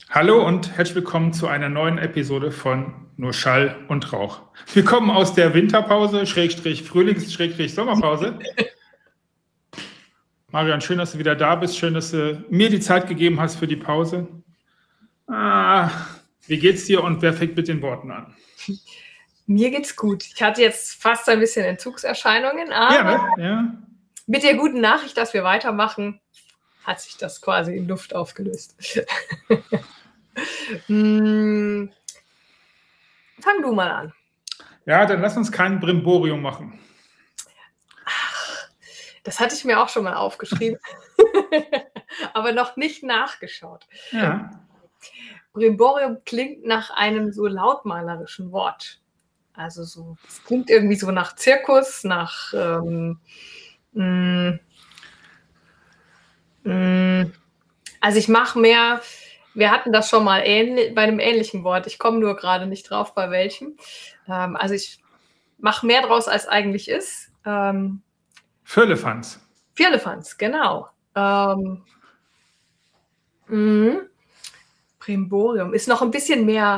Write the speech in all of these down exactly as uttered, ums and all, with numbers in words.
Hallo und herzlich willkommen zu einer neuen Episode von Nur Schall und Rauch. Wir kommen aus der Winterpause, Schrägstrich Frühlings-, Schrägstrich Sommerpause. Marian, schön, dass du wieder da bist. Schön, dass du mir die Zeit gegeben hast für die Pause. Ah, wie geht's dir und wer fängt mit den Worten an? Mir geht's gut. Ich hatte jetzt fast ein bisschen Entzugserscheinungen, aber Ja, ne? Ja. Mit der guten Nachricht, dass wir weitermachen, hat sich das quasi in Luft aufgelöst. hm, fang du mal an. Ja, dann lass uns kein Brimborium machen. Ach, das hatte ich mir auch schon mal aufgeschrieben, aber noch nicht nachgeschaut. Ja. Brimborium klingt nach einem so lautmalerischen Wort. Also so, es klingt irgendwie so nach Zirkus, nach ähm, mh, mh, also ich mache mehr, wir hatten das schon mal ähnlich, bei einem ähnlichen Wort, ich komme nur gerade nicht drauf, bei welchem. Ähm, also ich mache mehr draus, als eigentlich ist. Ähm, Firlefanz. Firlefanz, genau. Ähm, mh, Brimborium ist noch ein bisschen mehr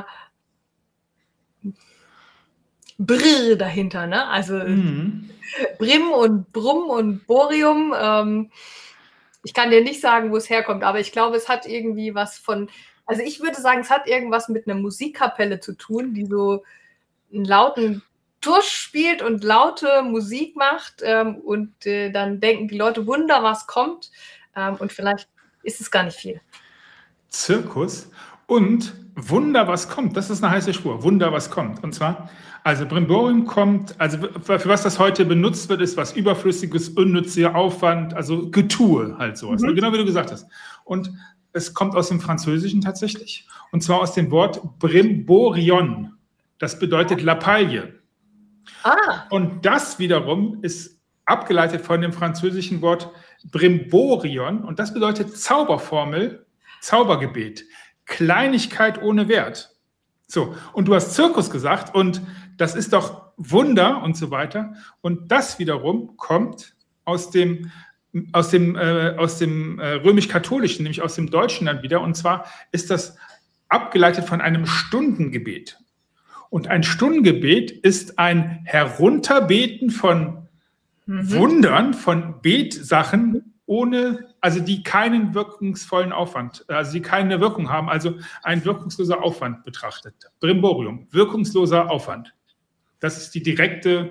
Brr dahinter, ne? Also mhm. Brim und Brumm und Borium. Ähm, ich kann dir nicht sagen, wo es herkommt, aber ich glaube, es hat irgendwie was von, also ich würde sagen, es hat irgendwas mit einer Musikkapelle zu tun, die so einen lauten Tusch spielt und laute Musik macht ähm, und äh, dann denken die Leute, Wunder, was kommt, ähm, und vielleicht ist es gar nicht viel. Zirkus und Wunder, was kommt. Das ist eine heiße Spur. Wunder, was kommt. Und zwar, also Brimborium kommt, also für was das heute benutzt wird, ist was Überflüssiges, unnütziger Aufwand, also Getue halt sowas. Mhm. Genau wie du gesagt hast. Und es kommt aus dem Französischen tatsächlich. Und zwar aus dem Wort Brimborion. Das bedeutet Lappalie. Ah. Und das wiederum ist abgeleitet von dem französischen Wort Brimborion. Und das bedeutet Zauberformel, Zaubergebet. Kleinigkeit ohne Wert. So, und du hast Zirkus gesagt und das ist doch Wunder und so weiter. Und das wiederum kommt aus dem, aus dem, äh, aus dem äh, römisch-katholischen, nämlich aus dem Deutschen dann wieder. Und zwar ist das abgeleitet von einem Stundengebet. Und ein Stundengebet ist ein Herunterbeten von mhm. Wundern, von Betsachen, ohne, also die keinen wirkungsvollen Aufwand, also die keine Wirkung haben, also ein wirkungsloser Aufwand betrachtet. Brimborium, wirkungsloser Aufwand. Das ist die direkte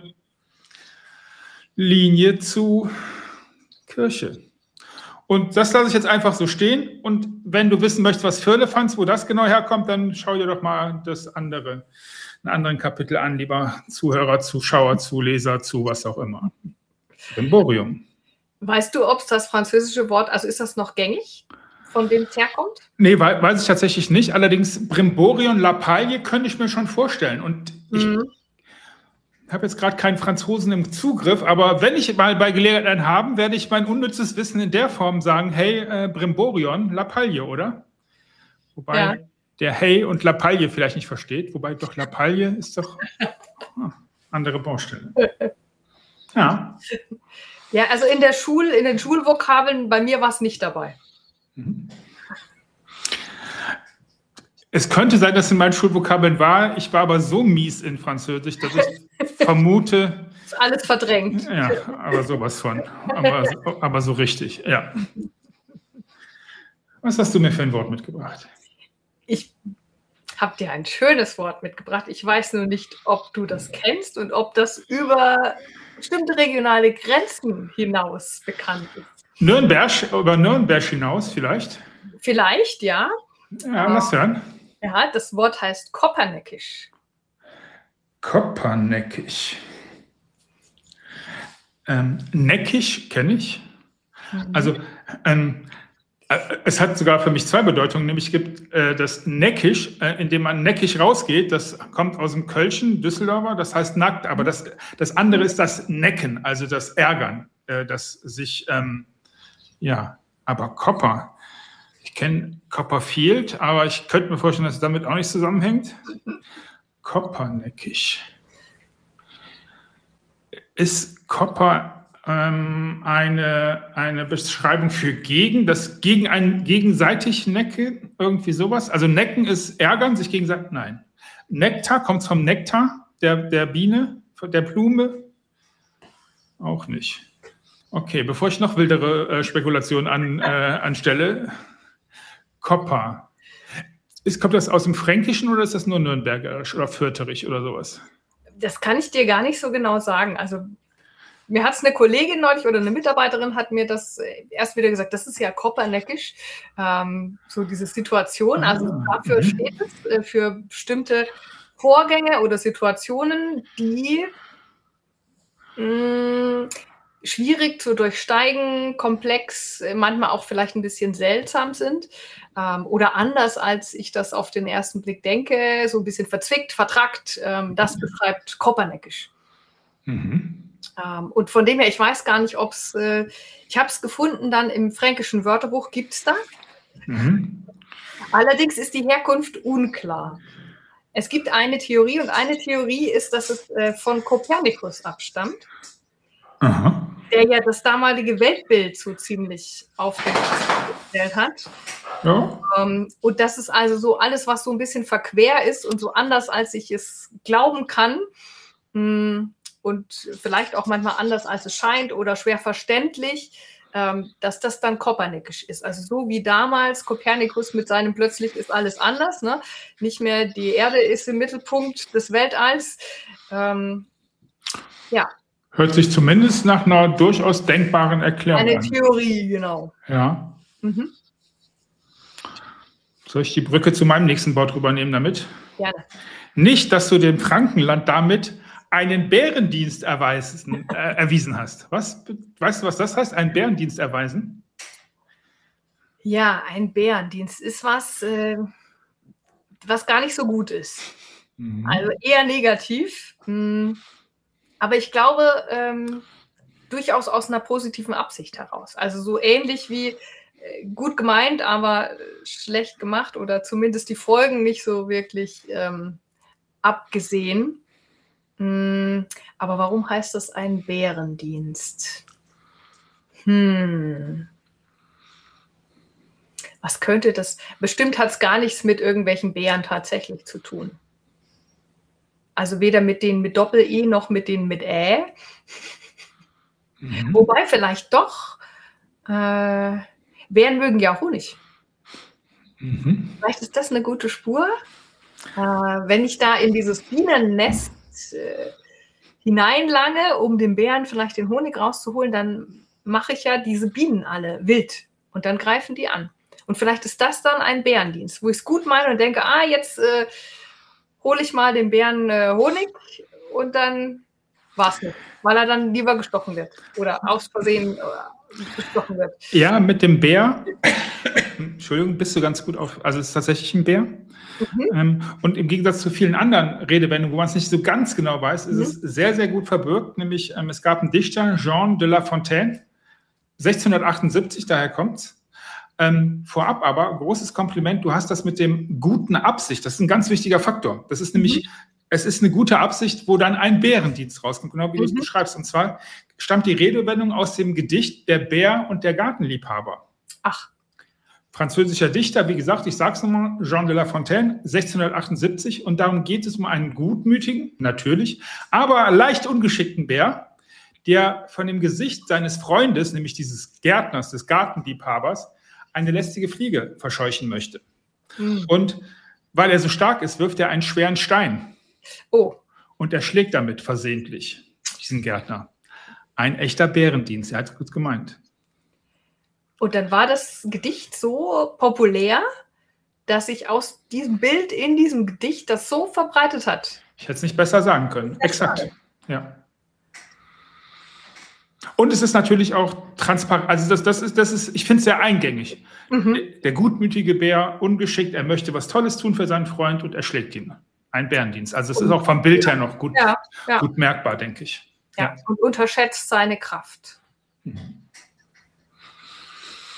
Linie zu Kirche. Und das lasse ich jetzt einfach so stehen. Und wenn du wissen möchtest, was Firlefanz, wo das genau herkommt, dann schau dir doch mal das andere, einen anderen Kapitel an, lieber Zuhörer, Zuschauer, Zuleser, zu was auch immer. Brimborium. Weißt du, ob es das französische Wort, also ist das noch gängig, von dem es herkommt? Nee, weiß ich tatsächlich nicht. Allerdings Brimborion, Lappalie könnte ich mir schon vorstellen. Und ich mhm. habe jetzt gerade keinen Franzosen im Zugriff, aber wenn ich mal bei Gelegenheit einen habe, werde ich mein unnützes Wissen in der Form sagen, hey, äh, Brimborion, Lappalie, oder? Wobei ja. der Hey und Lappalie vielleicht nicht versteht, wobei doch Lappalie ist doch ah, andere Baustelle. Ja. Ja, also in der Schul, in den Schulvokabeln, bei mir war es nicht dabei. Es könnte sein, dass in meinen Schulvokabeln war. Ich war aber so mies in Französisch, dass ich vermute... Ist alles verdrängt. Ja, aber sowas von. Aber, aber so richtig, ja. Was hast du mir für ein Wort mitgebracht? Ich habe dir ein schönes Wort mitgebracht. Ich weiß nur nicht, ob du das kennst und ob das über bestimmte regionale Grenzen hinaus bekannt ist. Nürnberg, über Nürnberg hinaus vielleicht? Vielleicht, ja. Ja, lass hören. Ja, das Wort heißt Koperneckisch. Koperneckisch. Ähm, neckisch kenne ich. Mhm. Also ähm, es hat sogar für mich zwei Bedeutungen, nämlich es gibt äh, das neckisch, äh, indem man neckisch rausgeht, das kommt aus dem Kölschen, Düsseldorfer, das heißt nackt, aber das, das andere ist das Necken, also das Ärgern, äh, das sich, ähm, ja, aber Kopper, ich kenne Copperfield, aber ich könnte mir vorstellen, dass es damit auch nicht zusammenhängt. Koperneckisch. Ist Kopper ähm, eine, eine Beschreibung für gegen, das gegen ein gegenseitig necken, irgendwie sowas. Also necken ist ärgern, sich gegenseitig, nein. Nektar, kommt vom Nektar der, der Biene, der Blume? Auch nicht. Okay, bevor ich noch wildere äh, Spekulationen an, äh, anstelle, Kopper. Ist, kommt das aus dem Fränkischen oder ist das nur Nürnbergerisch oder Fürterich oder sowas? Das kann ich dir gar nicht so genau sagen. Also mir hat es eine Kollegin neulich oder eine Mitarbeiterin hat mir das erst wieder gesagt, das ist ja kopperneckisch, ähm, so diese Situation. Also Ah, dafür mhm. steht es äh, für bestimmte Vorgänge oder Situationen, die mh, schwierig zu durchsteigen, komplex, manchmal auch vielleicht ein bisschen seltsam sind ähm, oder anders, als ich das auf den ersten Blick denke, so ein bisschen verzwickt, vertrackt. Ähm, das beschreibt kopperneckisch. Mhm. Ähm, und von dem her, ich weiß gar nicht, ob es, äh, ich habe es gefunden, dann im fränkischen Wörterbuch gibt es da. Mhm. Allerdings ist die Herkunft unklar. Es gibt eine Theorie und eine Theorie ist, dass es äh, von Kopernikus abstammt, Aha. der ja das damalige Weltbild so ziemlich auf den Kopf gestellt hat. Ja. Ähm, und das ist also so alles, was so ein bisschen verquer ist und so anders, als ich es glauben kann. Mh, und vielleicht auch manchmal anders, als es scheint oder schwer verständlich, ähm, dass das dann kopernikisch ist. Also so wie damals Kopernikus mit seinem plötzlich ist alles anders, ne? Nicht mehr die Erde ist im Mittelpunkt des Weltalls. Ähm, ja. Hört sich zumindest nach einer durchaus denkbaren Erklärung Eine an. Eine Theorie, genau. Ja. Mhm. Soll ich die Brücke zu meinem nächsten Wort rübernehmen damit? Gerne. Nicht, dass du dem Frankenland damit einen Bärendienst erweisen, äh, erwiesen hast. Was, weißt du, was das heißt? Einen Bärendienst erweisen? Ja, ein Bärendienst ist was, äh, was gar nicht so gut ist. Mhm. Also eher negativ. Hm. Aber ich glaube, ähm, durchaus aus einer positiven Absicht heraus. Also so ähnlich wie äh, gut gemeint, aber äh, schlecht gemacht oder zumindest die Folgen nicht so wirklich ähm, abgesehen. Hm, aber warum heißt das ein Bärendienst? Hm. Was könnte das? Bestimmt hat es gar nichts mit irgendwelchen Bären tatsächlich zu tun. Also weder mit denen mit Doppel-E noch mit denen mit Ä. Mhm. Wobei vielleicht doch, äh, Bären mögen ja Honig. Mhm. Vielleicht ist das eine gute Spur. Äh, wenn ich da in dieses Bienennest äh, hineinlange, um den Bären vielleicht den Honig rauszuholen, dann mache ich ja diese Bienen alle wild und dann greifen die an. Und vielleicht ist das dann ein Bärendienst, wo ich es gut meine und denke, ah, jetzt äh, hole ich mal den Bären äh, Honig und dann war es nicht, weil er dann lieber gestochen wird oder aus Versehen äh, gestochen wird. Ja, mit dem Bär, Entschuldigung, bist du ganz gut auf, also es ist tatsächlich ein Bär. Mhm. Ähm, und im Gegensatz zu vielen anderen Redewendungen, wo man es nicht so ganz genau weiß, ist mhm. es sehr, sehr gut verbirgt. Nämlich, ähm, es gab einen Dichter, Jean de La Fontaine, sechzehnhundertachtundsiebzig, daher kommt's. Ähm, vorab aber, großes Kompliment, du hast das mit dem guten Absicht, das ist ein ganz wichtiger Faktor. Das ist nämlich, mhm. es ist eine gute Absicht, wo dann ein Bärendienst rauskommt, genau wie mhm. du es beschreibst. Und zwar stammt die Redewendung aus dem Gedicht Der Bär und der Gartenliebhaber. Ach. Französischer Dichter, wie gesagt, ich sag's nochmal, Jean de La Fontaine, sechzehnhundertachtundsiebzig. Und darum geht es um einen gutmütigen, natürlich, aber leicht ungeschickten Bär, der von dem Gesicht seines Freundes, nämlich dieses Gärtners, des Gartenliebhabers, eine lästige Fliege verscheuchen möchte. Mhm. Und weil er so stark ist, wirft er einen schweren Stein. Oh. Und er schlägt damit versehentlich diesen Gärtner. Ein echter Bärendienst, er hat es gut gemeint. Und dann war das Gedicht so populär, dass sich aus diesem Bild in diesem Gedicht das so verbreitet hat. Ich hätte es nicht besser sagen können. Exakt. Ja. Und es ist natürlich auch transparent, also das, das ist, das ist, ich finde es sehr eingängig. Mhm. Der gutmütige Bär, ungeschickt, er möchte was Tolles tun für seinen Freund und er schlägt ihn. Ein Bärendienst. Also es ist auch vom Bild her noch gut, ja, ja. gut merkbar, denke ich. Ja, ja. Und unterschätzt seine Kraft. Mhm.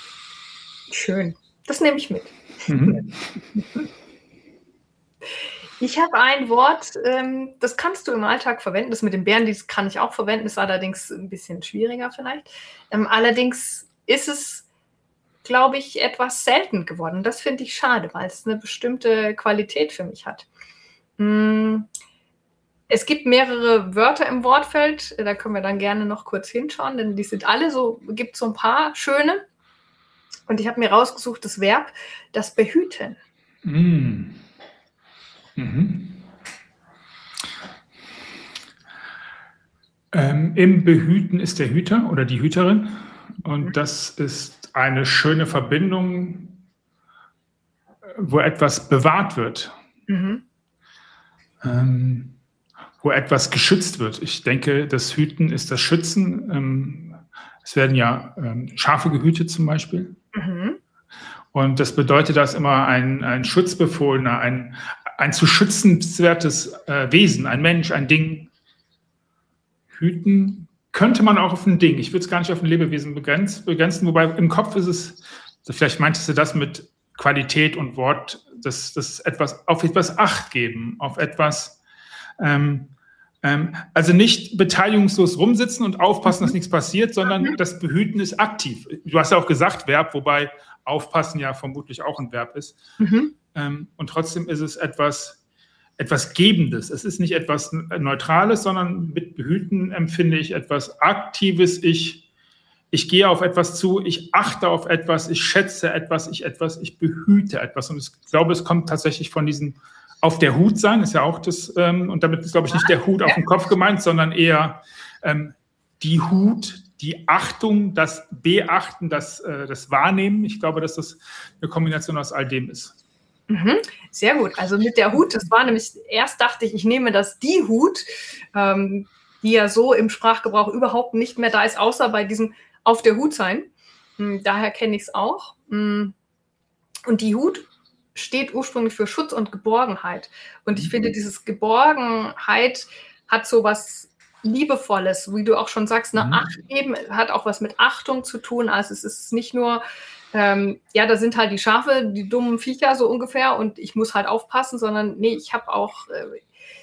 Schön. Das nehme ich mit. Mhm. Ich habe ein Wort, ähm, das kannst du im Alltag verwenden. Das mit dem Bärendienst kann ich auch verwenden, ist allerdings ein bisschen schwieriger vielleicht. Ähm, allerdings ist es, glaube ich, etwas selten geworden. Das finde ich schade, weil es eine bestimmte Qualität für mich hat. Mm, Es gibt mehrere Wörter im Wortfeld, da können wir dann gerne noch kurz hinschauen, denn die sind alle so, gibt so ein paar schöne. Und ich habe mir rausgesucht das Verb, das Behüten. Mm. Mhm. Ähm, Im Behüten ist der Hüter oder die Hüterin. Und mhm. das ist eine schöne Verbindung, wo etwas bewahrt wird. Mhm. Ähm, wo etwas geschützt wird. Ich denke, das Hüten ist das Schützen. Ähm, es werden ja ähm, Schafe gehütet zum Beispiel. Mhm. Und das bedeutet, dass immer ein, ein Schutzbefohlener, ein, ein zu schützenswertes äh, Wesen, ein Mensch, ein Ding hüten, könnte man auch auf ein Ding. Ich würde es gar nicht auf ein Lebewesen begrenzen, begrenzen, wobei im Kopf ist es, vielleicht meintest du das mit Qualität und Wort, das, das etwas, auf etwas Acht geben, auf etwas, ähm, ähm, also nicht beteiligungslos rumsitzen und aufpassen, dass nichts passiert, sondern das Behüten ist aktiv. Du hast ja auch gesagt Verb, wobei aufpassen ja vermutlich auch ein Verb ist. Mhm. Ähm, und trotzdem ist es etwas, etwas Gebendes. Es ist nicht etwas Neutrales, sondern mit Behüten empfinde ich etwas Aktives. Ich, ich gehe auf etwas zu, ich achte auf etwas, ich schätze etwas, ich etwas, ich behüte etwas. Und ich glaube, es kommt tatsächlich von diesem auf der Hut sein, ist ja auch das, ähm, und damit ist, glaube ich, nicht der Hut auf dem Kopf gemeint, sondern eher ähm, die Hut, die Achtung, das Beachten, das, äh, das Wahrnehmen. Ich glaube, dass das eine Kombination aus all dem ist. Mhm, sehr gut. Also mit der Hut, das war nämlich, erst dachte ich, ich nehme das die Hut, ähm, die ja so im Sprachgebrauch überhaupt nicht mehr da ist, außer bei diesem auf der Hut sein. Hm, daher kenne ich es auch. Hm. Und die Hut steht ursprünglich für Schutz und Geborgenheit. Und ich mhm. finde, dieses Geborgenheit hat so was Liebevolles, wie du auch schon sagst, eine mhm. Acht geben, hat auch was mit Achtung zu tun. Also es ist nicht nur, ähm, ja, da sind halt die Schafe, die dummen Viecher so ungefähr und ich muss halt aufpassen, sondern nee, ich habe auch äh,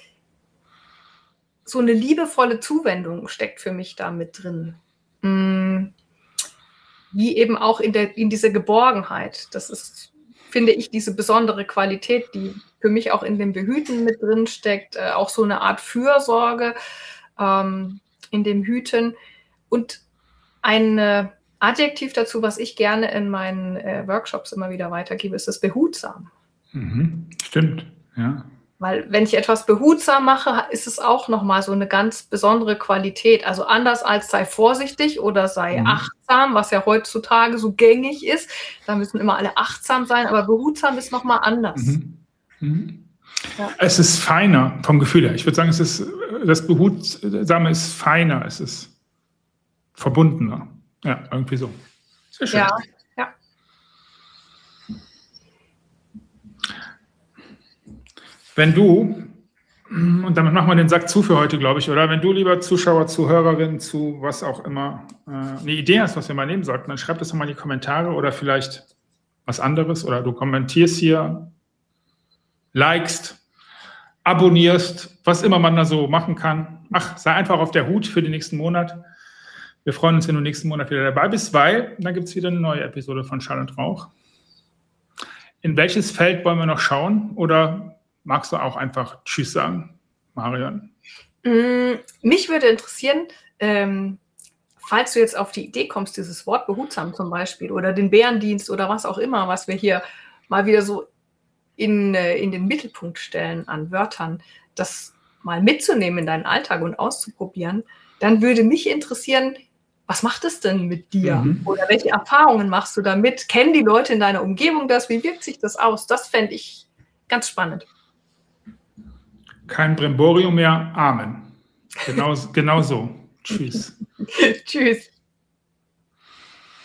so eine liebevolle Zuwendung steckt für mich da mit drin. Mm, wie eben auch in, der, in dieser Geborgenheit. Das ist, finde ich, diese besondere Qualität, die für mich auch in dem Behüten mit drin steckt, äh, auch so eine Art Fürsorge ähm, in dem Hüten. Und ein äh, Adjektiv dazu, was ich gerne in meinen äh, Workshops immer wieder weitergebe, ist das behutsam. Mhm, stimmt, ja. Weil wenn ich etwas behutsam mache, ist es auch nochmal so eine ganz besondere Qualität. Also anders als sei vorsichtig oder sei mhm. achtsam, was ja heutzutage so gängig ist. Da müssen immer alle achtsam sein, aber behutsam ist nochmal anders. Mhm. Mhm. Ja. Es ist feiner vom Gefühl her. Ich würde sagen, es ist, das Behutsame ist feiner, es ist verbundener. Ja, irgendwie so. Sehr schön. Ja, ja. Wenn du, und damit machen wir den Sack zu für heute, glaube ich, oder? Wenn du, lieber Zuschauer, Zuhörerin, zu was auch immer, äh, eine Idee hast, was wir mal nehmen sollten, dann schreib das doch mal in die Kommentare oder vielleicht was anderes oder du kommentierst hier, likest, abonnierst, was immer man da so machen kann. Ach, sei einfach auf der Hut für den nächsten Monat. Wir freuen uns, wenn du nächsten Monat wieder dabei bist, weil dann gibt es wieder eine neue Episode von Schall und Rauch. In welches Feld wollen wir noch schauen? Oder magst du auch einfach Tschüss sagen, Marion? Mm, mich würde interessieren, ähm, falls du jetzt auf die Idee kommst, dieses Wort behutsam zum Beispiel oder den Bärendienst oder was auch immer, was wir hier mal wieder so in, in den Mittelpunkt stellen an Wörtern, das mal mitzunehmen in deinen Alltag und auszuprobieren, dann würde mich interessieren, was macht es denn mit dir? Mhm. Oder welche Erfahrungen machst du damit? Kennen die Leute in deiner Umgebung das? Wie wirkt sich das aus? Das fände ich ganz spannend. Kein Brimborium mehr, Amen. Genau, genau so. Tschüss. Tschüss.